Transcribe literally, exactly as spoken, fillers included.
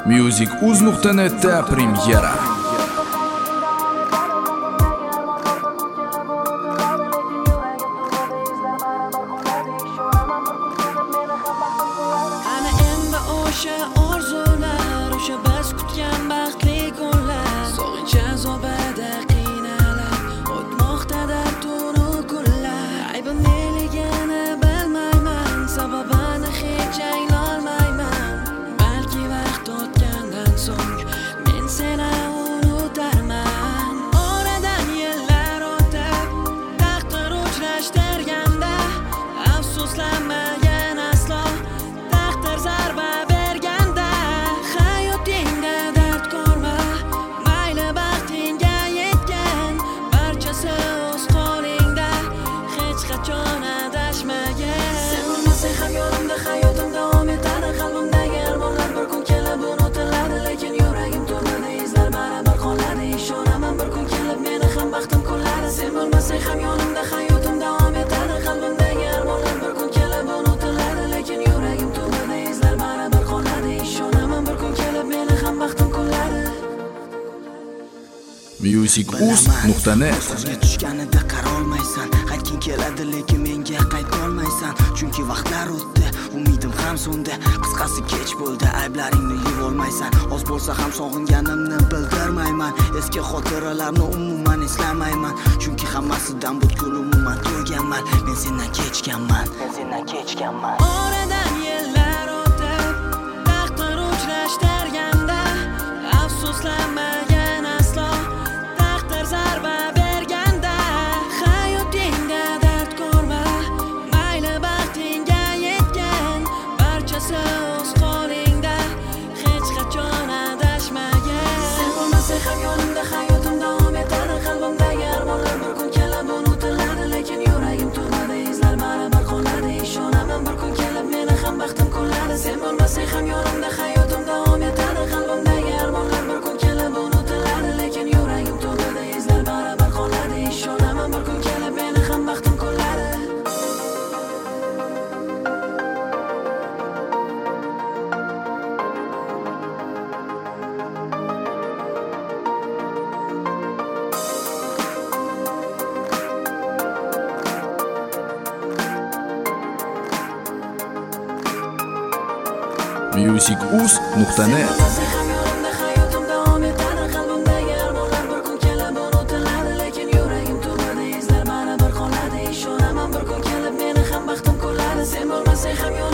music uz nuqta net da premyera. Ana endi o'sha orzular, o'sha biz kutgan baxtli kunlar, sog'inch azobida qiynalib o'tmoqda tunu kunlar. Aybim neligini bilmayman, sababini hech anglolmayman. Balki vaqt o'tgandan so'ng men seni unutarman. Oradan yillar o'tib taqdir uchrashtirganda afsuslanmagan aslo, taqdir zarba berganda hayotingda dard ko'rma, mayli baxtingga yetgan, barchasi o'z qo'lingda, hech qachon adashmagin. Sen bo'lmasang ham yonimda hayotim davom etadi, qalbimdagi armonlar bir kun kelib unutiladi, lekin yuragim to'ladi, izlar baribir qoladi. Ishonaman bir kun kelib meni ham baxtim qo'lladi. Sen bo'lmasang ham yonimda hayotim davom etadi, qalbimdagi armonlar bir kun kelib unutiladi, lekin yuragim to'ladi, izlar baribir qoladi. Ishonaman bir kun kelib meni ham baxtim qo'lladi. music uz nuqta net. So'zga tushganida qarolmaysan, qaytging keladi lekin menga qaytolmaysan. Chunki vaqtlar o'tdi, umidim ham so'ndi. Qisqasi kech bo'ldi, ayblaringni yuvolmaysan. Oz bo'lsa ham sog'inganimni bildirmayman. Eski xotiralarni umuman eslamayman. Chunki hammasidan butkul umuman to'yganman. Men sendan kechganman, men sendan kechganman. Oradan yillar o'tib taqdir uchrashtirganda afsuslanmagan aslo, taqdir zarba berganda hayotingda dard ko'rma, mayli baxtingga yetgan, barchasi o'z qo'lingda, hech qachon adashmagin. Sen bo'lmasang ham yonimda hayotim davom etadi, qalbimdagi armonlar bir kun kelib unutiladi, lekin yuragim to'ladi, izlar baribir qoladi. Ishonaman bir kun kelib meni ham baxtim qo'lladi. Sen bo'lmasang ham yonimda hayotim davom etadi, qalbimdagi armonlar bir kun kelib unutiladi, lekin yuragim to'ladi, izlar baribir qoladi. Ishonaman bir kun kelib meni ham baxtim qo'lladi. music uz nuqta net. Sen ham yonimda hayotim davom etadi, qalbimdagi armonlar bir kun kelib unutiladi, lekin yuragim to'ladi, izlar baribir qoladi. Ishonaman bir kun kelib meni ham baxtim qo'lladi. Sen bo'lmasang ham